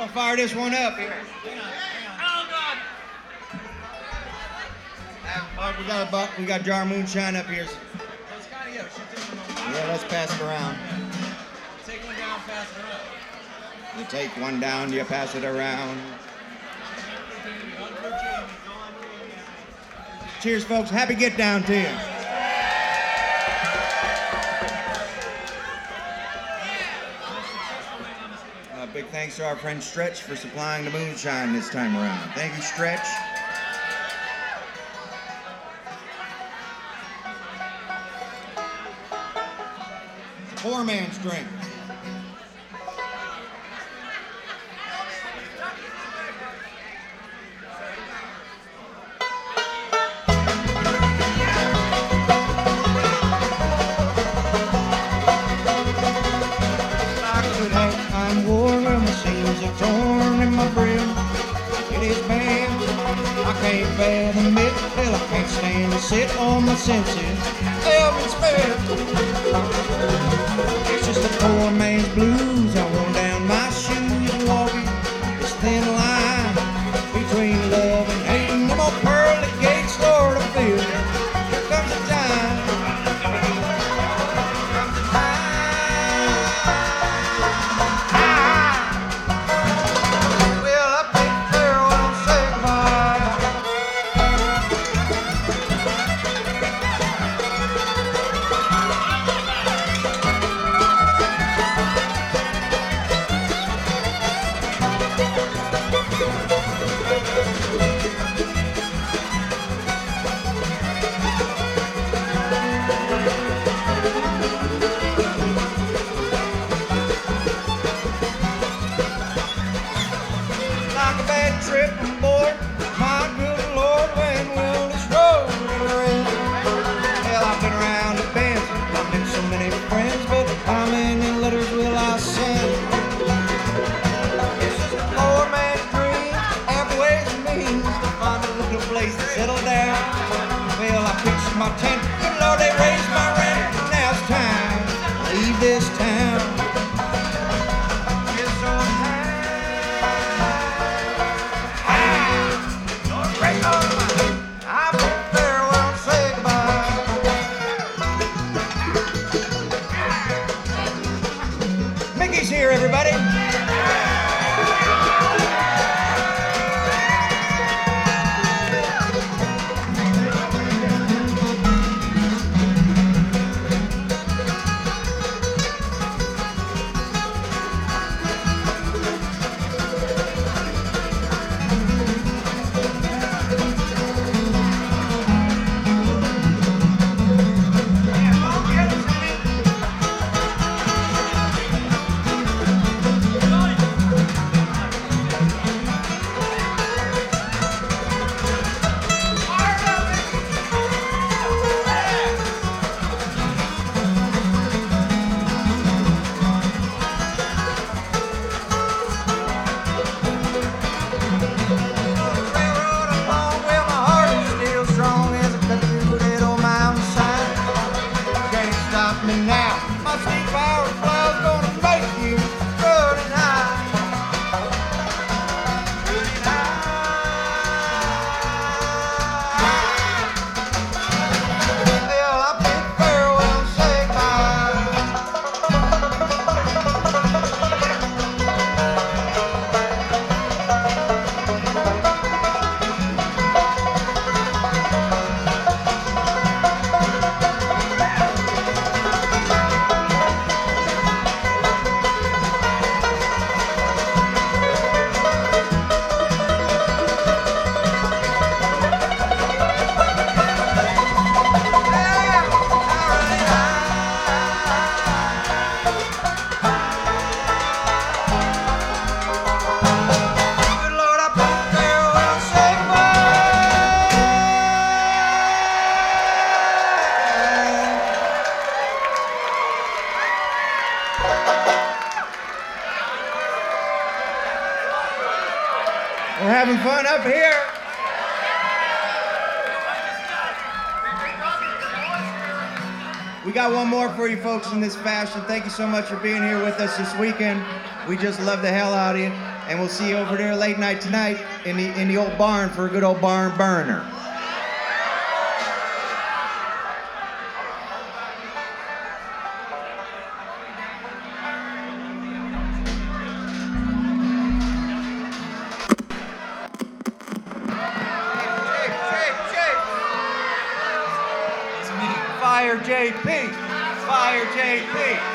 I'll fire this one up here. Oh, God. We got a jar of moonshine up here. Yeah, let's pass it around. Take one down, pass it up. You take one down, you pass it around. Cheers, folks. Happy get down to you. Big thanks to our friend Stretch for supplying the moonshine this time around. Thank you, Stretch. It's a poor man's drink. I'm worn and my seams are torn in my brim. It is bad, I can't bear the mitt. Hell, I can't stand to sit on my senses. Heaven spare. It's just a poor man's blues. I worn down my shoes and walking this thin line between love and hating. Them old pearly gates, Lord, I feel. Here comes the time. My tent, good Lord, they raised my rent. Now it's time to leave this town. It's so high. Lord, break on I bid farewell and say goodbye. Mickey's here, everybody. We're having fun up here. We got one more for you folks in this fashion. Thank you so much for being here with us this weekend. We just love the hell out of you. And we'll see you over there late night tonight in the old barn for a good old barn burner. Fire JP! Fire JP!